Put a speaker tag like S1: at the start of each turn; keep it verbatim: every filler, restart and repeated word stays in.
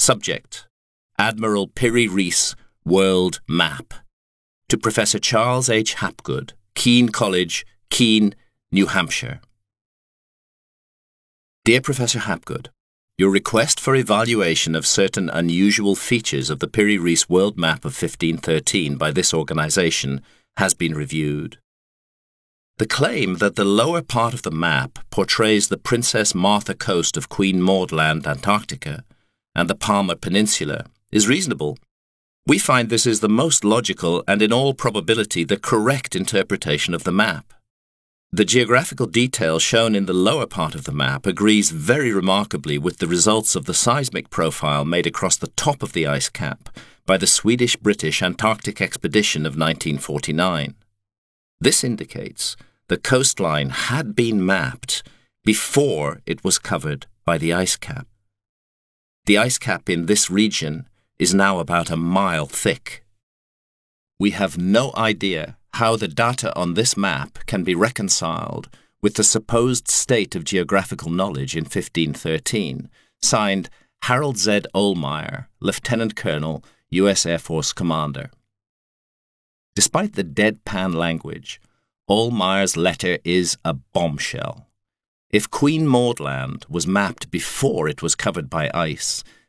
S1: Subject: Admiral Piri Reis World Map. To Professor Charles H. Hapgood, Keene College, Keene, New Hampshire. Dear Professor Hapgood, your request for evaluation of certain unusual features of the Piri Reis World Map of fifteen thirteen by this organisation has been reviewed. The claim that the lower part of the map portrays the Princess Martha coast of Queen Maud Land, Antarctica, and the Palmer Peninsula is reasonable. We find this is the most logical and in all probability the correct interpretation of the map. The geographical detail shown in the lower part of the map agrees very remarkably with the results of the seismic profile made across the top of the ice cap by the Swedish-British Antarctic Expedition of nineteen forty-nine. This indicates the coastline had been mapped before it was covered by the ice cap. The ice cap in this region is now about a mile thick. We have no idea how the data on this map can be reconciled with the supposed state of geographical knowledge in fifteen thirteen, signed Harold Z. Ohlmeyer, Lieutenant Colonel, U S Air Force Commander. Despite the deadpan language, Ohlmeyer's letter is a bombshell. If Queen Maud Land was mapped before it was covered by ice,